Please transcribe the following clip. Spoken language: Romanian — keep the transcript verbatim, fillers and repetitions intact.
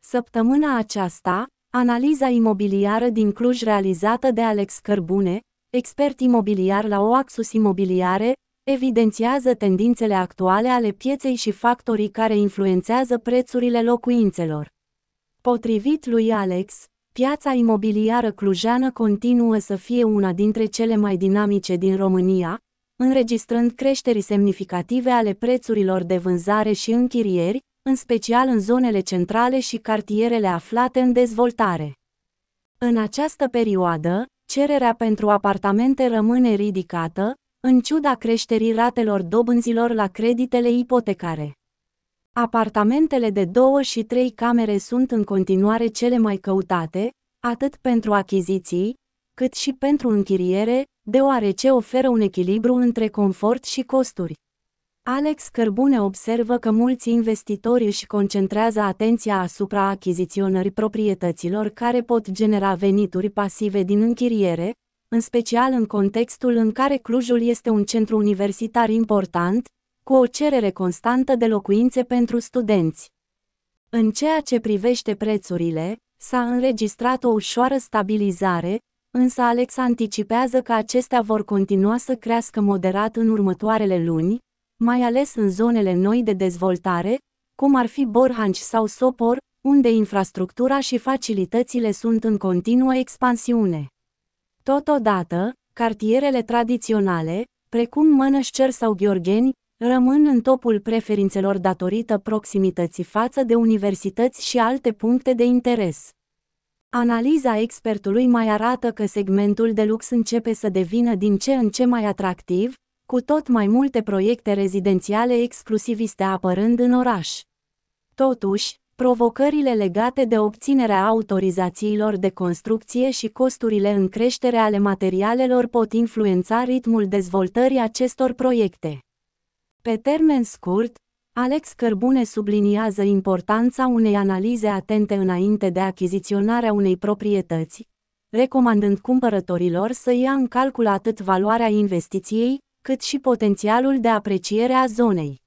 Săptămâna aceasta, analiza imobiliară din Cluj realizată de Alex Cărbune, expert imobiliar la Oaxus Imobiliare, evidențiază tendințele actuale ale pieței și factorii care influențează prețurile locuințelor. Potrivit lui Alex, piața imobiliară clujeană continuă să fie una dintre cele mai dinamice din România, înregistrând creșteri semnificative ale prețurilor de vânzare și închirieri, în special în zonele centrale și cartierele aflate în dezvoltare. În această perioadă, cererea pentru apartamente rămâne ridicată, în ciuda creșterii ratelor dobânzilor la creditele ipotecare. Apartamentele de două și trei camere sunt în continuare cele mai căutate, atât pentru achiziții, cât și pentru închiriere, deoarece oferă un echilibru între confort și costuri. Alex Cărbune observă că mulți investitori își concentrează atenția asupra achiziționării proprietăților care pot genera venituri pasive din închiriere, în special în contextul în care Clujul este un centru universitar important, cu o cerere constantă de locuințe pentru studenți. În ceea ce privește prețurile, s-a înregistrat o ușoară stabilizare, însă Alex anticipează că acestea vor continua să crească moderat în următoarele luni, mai ales în zonele noi de dezvoltare, cum ar fi Borhanci sau Sopor, unde infrastructura și facilitățile sunt în continuă expansiune. Totodată, cartierele tradiționale, precum Mănășcer sau Gheorgheni, rămân în topul preferințelor datorită proximității față de universități și alte puncte de interes. Analiza expertului mai arată că segmentul de lux începe să devină din ce în ce mai atractiv, cu tot mai multe proiecte rezidențiale exclusiviste apărând în oraș. Totuși, provocările legate de obținerea autorizațiilor de construcție și costurile în creștere ale materialelor pot influența ritmul dezvoltării acestor proiecte. Pe termen scurt, Alex Cărbune subliniază importanța unei analize atente înainte de achiziționarea unei proprietăți, recomandând cumpărătorilor să ia în calcul atât valoarea investiției, cât și potențialul de apreciere a zonei.